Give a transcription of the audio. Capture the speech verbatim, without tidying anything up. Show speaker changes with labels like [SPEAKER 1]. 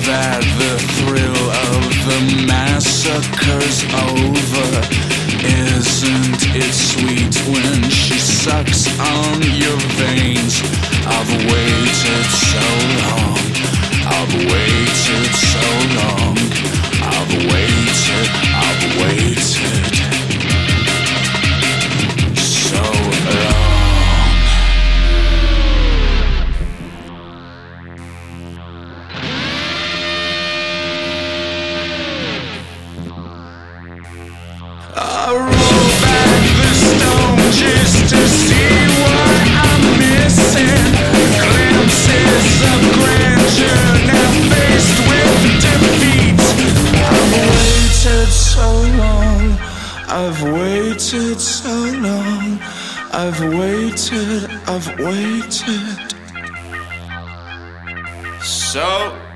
[SPEAKER 1] that the thrill of the massacre's over. Isn't it sweet when she sucks on your veins? I've waited so long, I've waited so long, I've waited, I've waited so long. I roll back the stone just to see what I'm missing. Glimpses of grandeur, now faced with defeat. I've waited so long, I've waited so long, I've waited, I've waited so